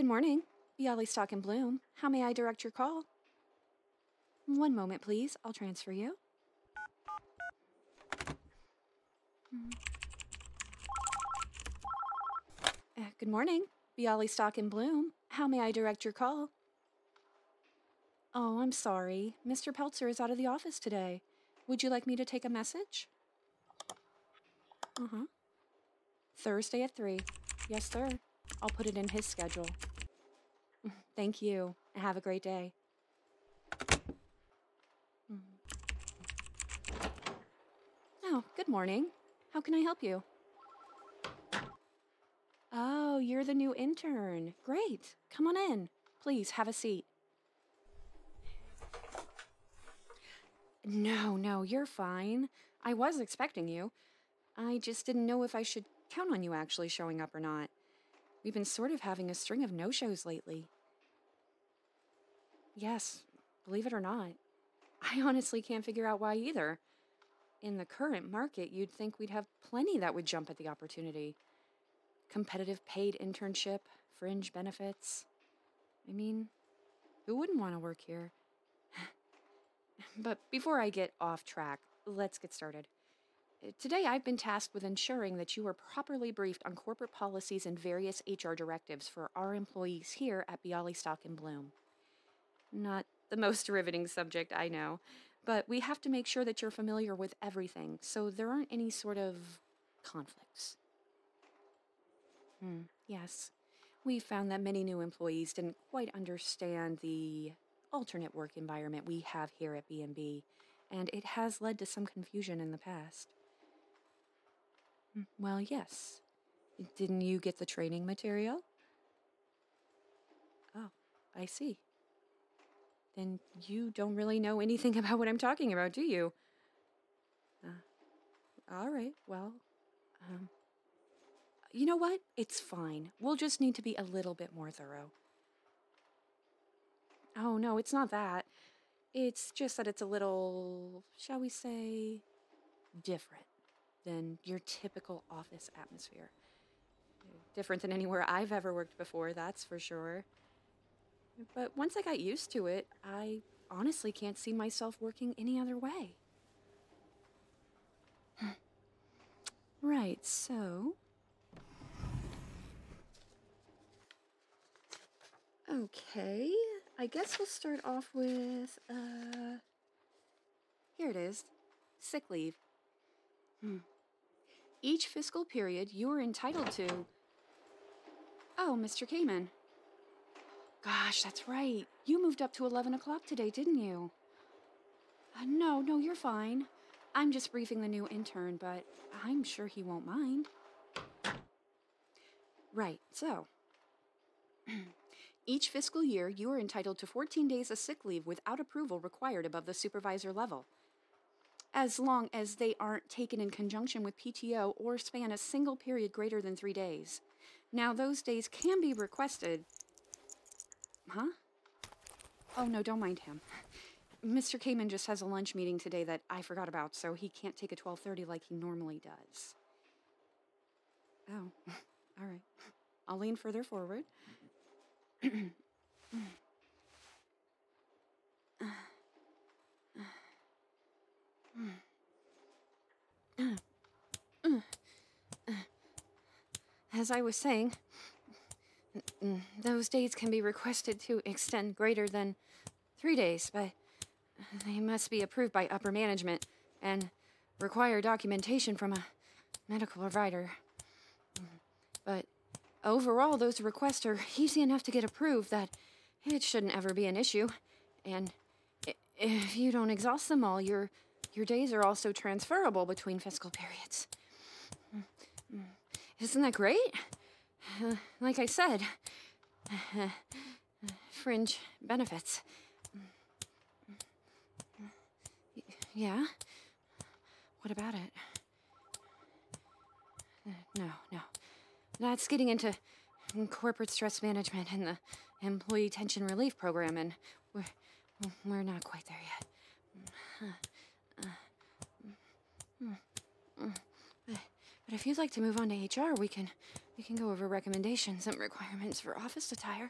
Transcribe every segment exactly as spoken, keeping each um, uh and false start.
Good morning. Bialystock and Bloom. How may I direct your call? One moment, please. I'll transfer you. Uh, good morning. Bialystock and Bloom. How may I direct your call? Oh, I'm sorry. Mister Peltzer is out of the office today. Would you like me to take a message? Uh-huh. Thursday at three. Yes, sir. I'll put it in his schedule. Thank you. Have a great day. Oh, good morning. How can I help you? Oh, you're the new intern. Great. Come on in. Please, have a seat. No, no, you're fine. I was expecting you. I just didn't know if I should count on you actually showing up or not. We've been sort of having a string of no-shows lately. Yes, believe it or not. I honestly can't figure out why either. In the current market, you'd think we'd have plenty that would jump at the opportunity. Competitive paid internship, fringe benefits. I mean, who wouldn't want to work here? But before I get off track, let's get started. Today, I've been tasked with ensuring that you are properly briefed on corporate policies and various H R directives for our employees here at Bialystock and Bloom. Not the most riveting subject, I know, but we have to make sure that you're familiar with everything, so there aren't any sort of conflicts. Hmm, yes. We found that many new employees didn't quite understand the alternate work environment we have here at B and B, and it has led to some confusion in the past. Well, yes. Didn't you get the training material? Oh, I see. Then you don't really know anything about what I'm talking about, do you? Uh, all right, well, um, you know what? It's fine. We'll just need to be a little bit more thorough. Oh, no, it's not that. It's just that it's a little, shall we say, different than your typical office atmosphere. Different than anywhere I've ever worked before, that's for sure. But once I got used to it, I honestly can't see myself working any other way. Right, so... Okay, I guess we'll start off with, uh... here it is. Sick leave. Hmm. Each fiscal period, you are entitled to... Oh, Mister Kamen. Gosh, that's right. You moved up to eleven o'clock today, didn't you? Uh, no, no, you're fine. I'm just briefing the new intern, but I'm sure he won't mind. Right, so... Each fiscal year, you are entitled to fourteen days of sick leave without approval required above the supervisor level, as long as they aren't taken in conjunction with P T O or span a single period greater than three days. Now, those days can be requested... Huh? Oh, no, don't mind him. Mister Kamen just has a lunch meeting today that I forgot about, so he can't take a twelve thirty like he normally does. Oh, all right. I'll lean further forward. As I was saying, those days can be requested to extend greater than three days, but they must be approved by upper management and require documentation from a medical provider. But overall, those requests are easy enough to get approved that it shouldn't ever be an issue. And if you don't exhaust them all, your your days are also transferable between fiscal periods. Isn't that great? Uh, like I said, uh, fringe benefits. Yeah? What about it? Uh, no, no. That's getting into corporate stress management and the employee tension relief program, and we're, we're not quite there yet. But if you'd like to move on to H R, we can We can go over recommendations and requirements for office attire.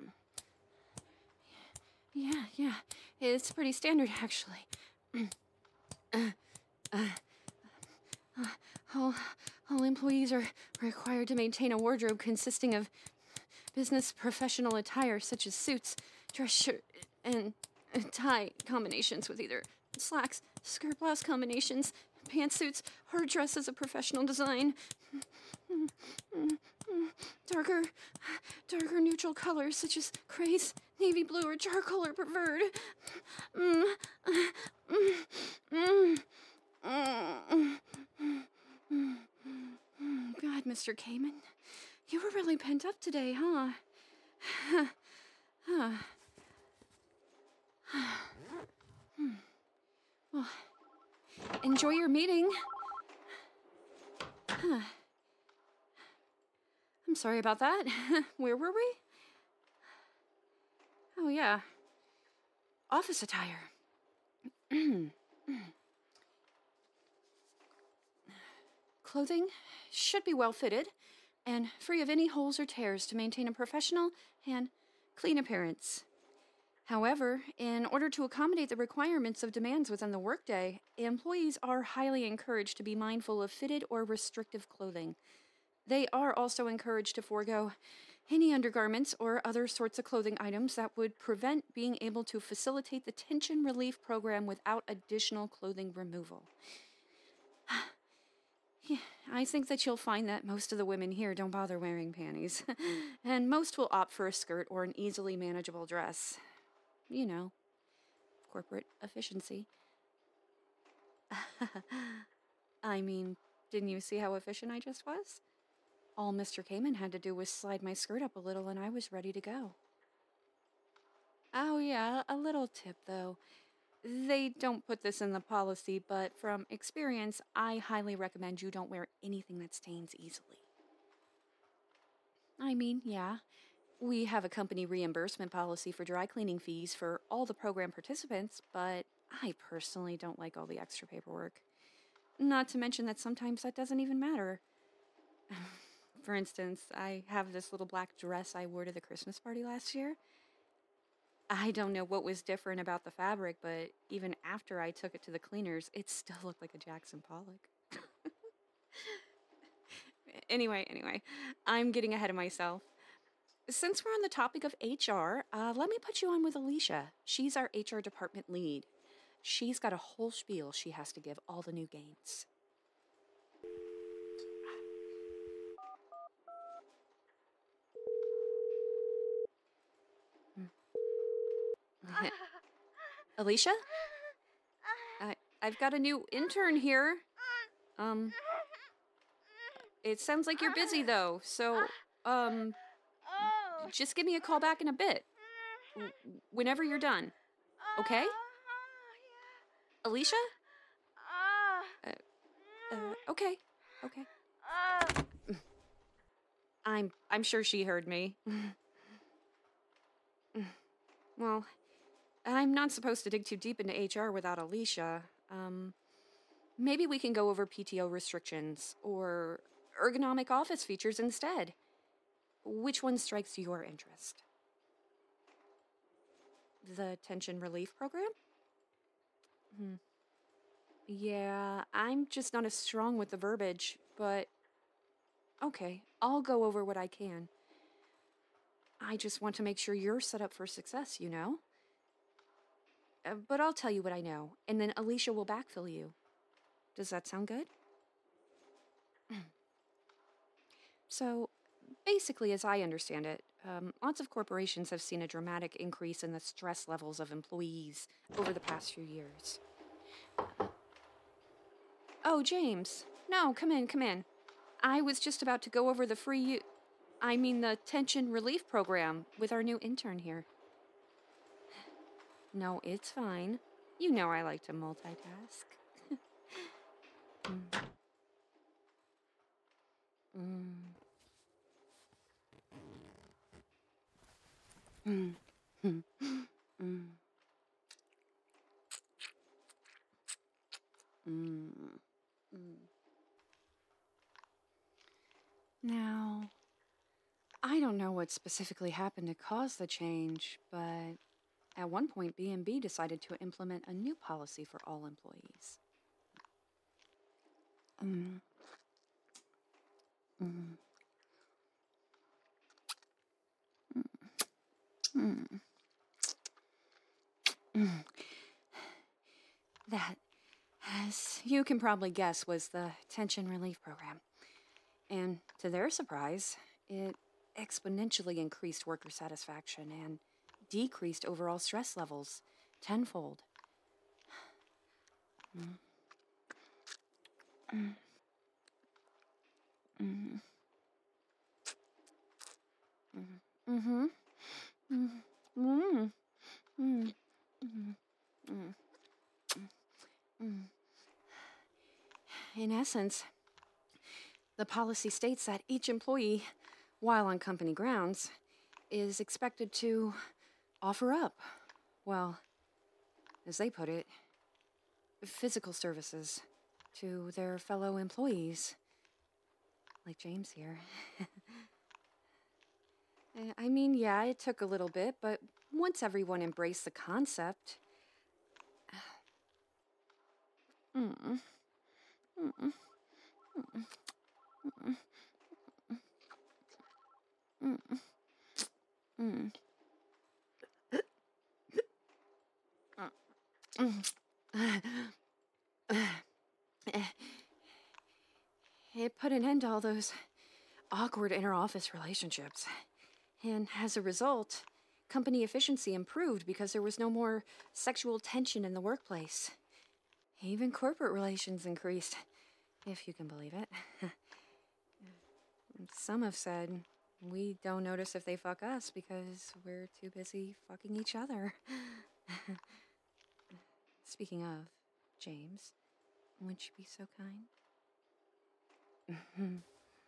Yeah, yeah. It's pretty standard, actually. uh, uh, uh, all, all employees are required to maintain a wardrobe consisting of business professional attire, such as suits, dress shirt, and uh, tie combinations with either slacks, skirt blouse combinations, pantsuits, or dresses of professional design. Darker, darker neutral colors such as grays, navy blue, or charcoal are preferred. Mm, mm, mm, mm, mm, mm. God, Mister Kamen, you were really pent up today, huh? Huh. Hmm. Well, enjoy your meeting. Huh. I'm sorry about that. Where were we? Oh, yeah. Office attire. Clothing should be well fitted and free of any holes or tears to maintain a professional and clean appearance. However, in order to accommodate the requirements of demands within the workday, employees are highly encouraged to be mindful of fitted or restrictive clothing. They are also encouraged to forego any undergarments or other sorts of clothing items that would prevent being able to facilitate the tension relief program without additional clothing removal. Yeah, I think that you'll find that most of the women here don't bother wearing panties, and most will opt for a skirt or an easily manageable dress. You know, corporate efficiency. I mean, didn't you see how efficient I just was? All Mister Kamen had to do was slide my skirt up a little and I was ready to go. Oh yeah, a little tip though. They don't put this in the policy, but from experience, I highly recommend you don't wear anything that stains easily. I mean, yeah, we have a company reimbursement policy for dry cleaning fees for all the program participants, but I personally don't like all the extra paperwork. Not to mention that sometimes that doesn't even matter. For instance, I have this little black dress I wore to the Christmas party last year. I don't know what was different about the fabric, but even after I took it to the cleaners, it still looked like a Jackson Pollock. Anyway, anyway, I'm getting ahead of myself. Since we're on the topic of H R, uh, let me put you on with Alicia. She's our H R department lead. She's got a whole spiel she has to give all the new games. Alicia? I, I've got a new intern here. Um, it sounds like you're busy though, so, um, just give me a call back in a bit. W- whenever you're done. Okay? Alicia? Uh, uh, okay. Okay. I'm I'm sure she heard me. Well, I'm not supposed to dig too deep into H R without Alicia. Um, maybe we can go over P T O restrictions or ergonomic office features instead. Which one strikes your interest? The tension relief program? Hmm. Yeah, I'm just not as strong with the verbiage, but okay, I'll go over what I can. I just want to make sure you're set up for success, you know? Uh, but I'll tell you what I know, and then Alicia will backfill you. Does that sound good? So, basically, as I understand it, um, lots of corporations have seen a dramatic increase in the stress levels of employees over the past few years. Oh, James. No, come in, come in. I was just about to go over the free u- I mean the tension relief program with our new intern here. No, it's fine. You know I like to multitask. mm. Mm. Mm. Mm. Mm. Mm. Mm. Now, I don't know what specifically happened to cause the change, but at one point, B and B decided to implement a new policy for all employees. Mm. Mm. Mm. Mm. That, as you can probably guess, was the tension relief program. And to their surprise, it exponentially increased worker satisfaction and decreased overall stress levels tenfold. Mm. Mm. Mm. Mm-hmm. Mm. Mm. Mm. Mm. Mm. Mm. In essence, the policy states that each employee, while on company grounds, is expected to offer up, well, as they put it, physical services to their fellow employees. Like James here. I mean, yeah, it took a little bit, but once everyone embraced the concept... Mm. Mm. Mm. Mm. Mm. It put an end to all those awkward inter-office relationships. And as a result, company efficiency improved because there was no more sexual tension in the workplace. Even corporate relations increased, if you can believe it. Some have said we don't notice if they fuck us because we're too busy fucking each other. Speaking of, James, would you be so kind? Mm.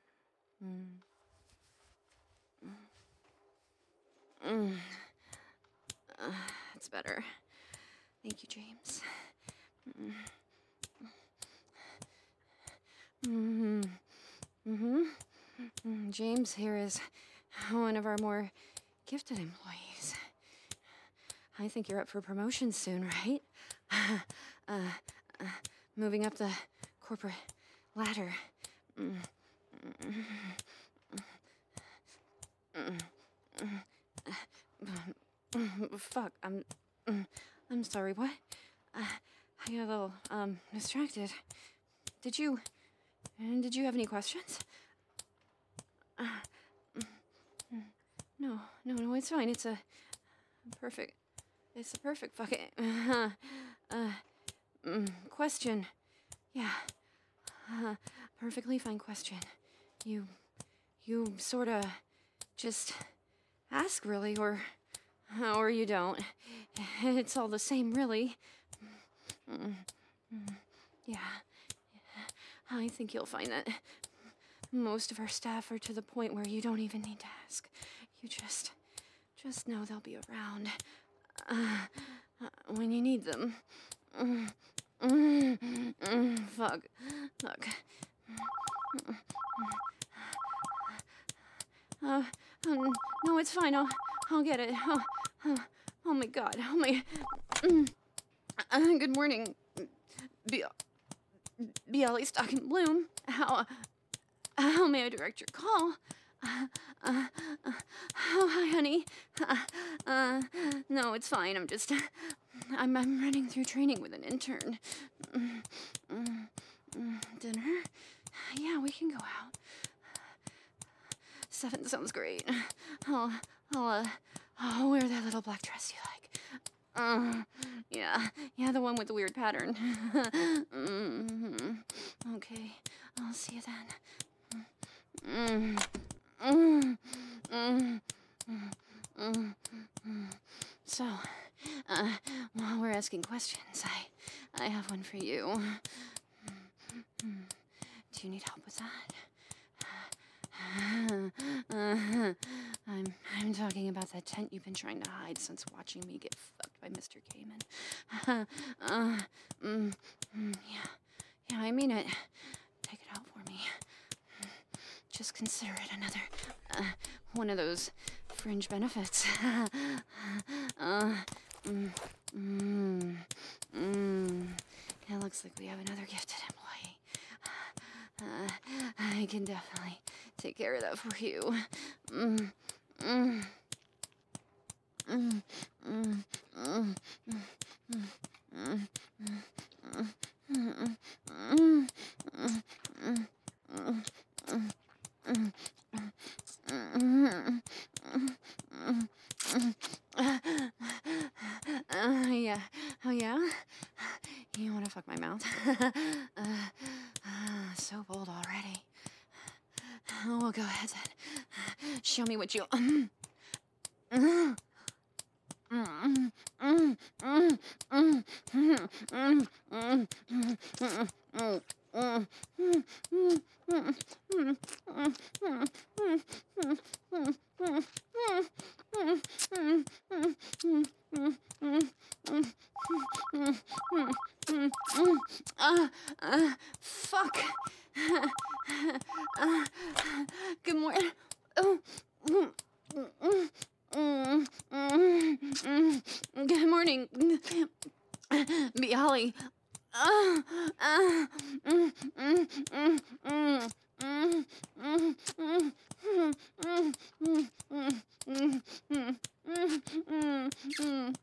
Mm. Uh, it's better. Thank you, James. Mm. Mm-hmm. Mm-hmm. Mm, James here is one of our more gifted employees. I think you're up for promotion soon, right? uh, uh, moving up the corporate ladder. Mm. Fuck, I'm... I'm sorry, what? Uh, I got a little, um, distracted. Did you... Did you have any questions? Uh, no, no, no, it's fine. It's a perfect... It's a perfect fucking... Uh, uh, mm, question. Yeah. Uh, perfectly fine question. You... You sorta... just... ask, really, or... Or you don't. It's all the same, really. Mm, mm, yeah. I think you'll find that most of our staff are to the point where you don't even need to ask. You just... just know they'll be around. Uh, uh, when you need them. Mm, mm, mm, fuck. Fuck. Uh, um, no, it's fine. I'll, I'll get it. Oh, oh, oh my God. Oh my... Mm. Uh, good morning, B- Bialy Stock and Bloom. How... How may I direct your call? Uh, uh, uh, oh, hi, honey. Uh, uh, no, it's fine. I'm just... I'm, I'm running through training with an intern. Mm, mm, mm, dinner? Yeah, we can go out. Seven sounds great. I'll... I'll, uh... I'll wear that little black dress you like. Uh, yeah. Yeah, the one with the weird pattern. mm-hmm. Okay. I'll see you then. Mm, mm, mm, mm, mm, mm. So, uh, while we're asking questions, I, I have one for you. Do you need help with that? Uh, I'm, I'm talking about that tent you've been trying to hide since watching me get fucked by Mister Kamen. Uh, mm, mm, yeah, yeah, I mean it. Take it out for me. Just consider it another uh, one of those fringe benefits. uh, mm, mm, mm. It looks like we have another gifted employee. Uh, I can definitely take care of that for you. Mm, mm, mm, mm, mm, mm, mm, uh, yeah. Oh, yeah? You want to fuck my mouth? uh, uh, so bold already. Oh, well, go ahead then. Show me what you... Uh, uh, fuck. Uh, good morning. Oh, good morning, Bialy. Uh, uh, mm, mm, mm, mm, mm, mm, mm, mm, mm, mm, mm, mm, mm.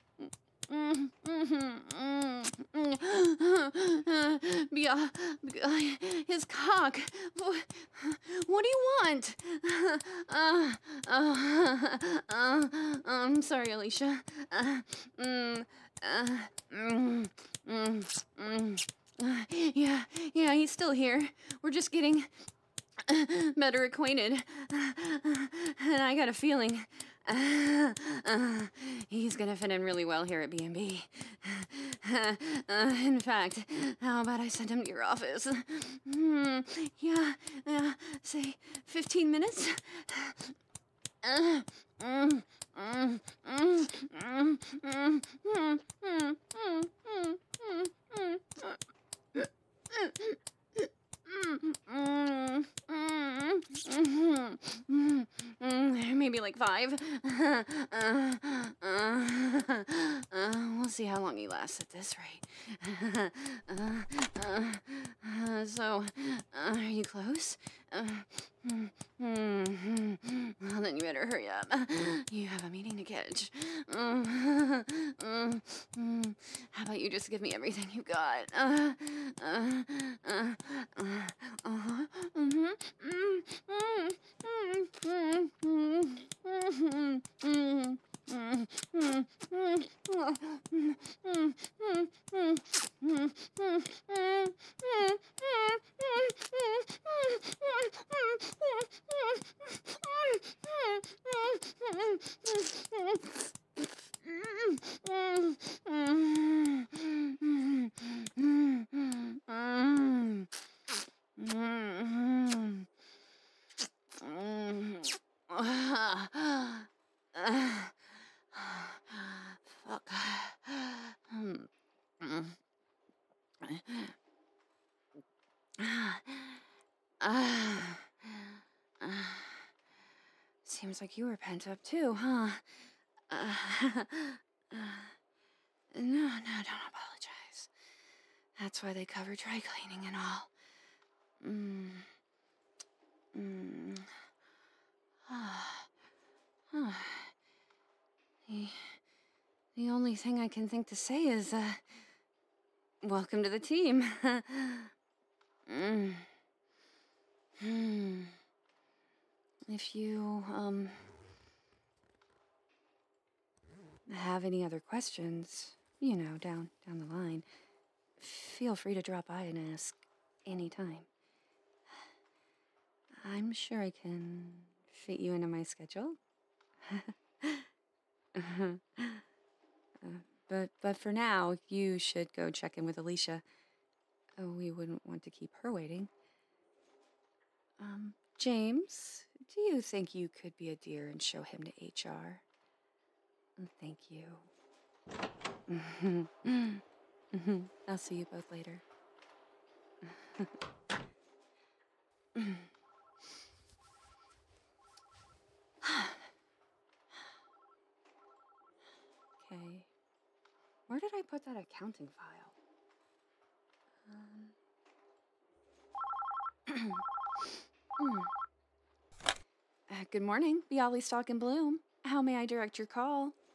Bia, Bia, his cock. What, what do you want? Uh, uh, uh, I'm sorry, Alicia. Uh, mm, uh, mm, mm, mm. Uh, yeah, yeah, he's still here. We're just getting better acquainted. And I got a feeling uh, uh, he's gonna fit in really well here at B and B. Uh, in fact, how about I send him to your office? Hmm, yeah, yeah, say fifteen minutes? Uh, mm, mm, mm, mm, mm, mm, mm, mm, mm, mm, mm. Mm, mm, mm, mm, mm, maybe like five. uh, uh, uh, uh, we'll see how long he lasts at this rate. uh, uh, uh, so, uh, are you close? Uh, mm, mm, mm. Well, then you better hurry up. You have a meeting to catch. Mm, mm, mm. How about you just give me everything you got? Uh, uh, uh, uh, uh-huh. Mhm. Mm, mm, mm, mm, mm, mm, mm, mm, mm, mm, mm, mm, mm, mm, Fuck. Seems like you were pent up too, huh? Uh, no, no, don't apologize. That's why they cover dry cleaning and all. Mm. Mm. the, the only thing I can think to say is, uh, welcome to the team. mm. Hmm. If you, um, have any other questions, you know, down, down the line, feel free to drop by and ask anytime. I'm sure I can fit you into my schedule. uh, but, but for now, you should go check in with Alicia. Oh, we wouldn't want to keep her waiting. Um, James, do you think you could be a dear and show him to H R? Thank you. I'll see you both later. where did I put that accounting file? Um, hmm. Uh, good morning, Bialystock and Bloom. How may I direct your call?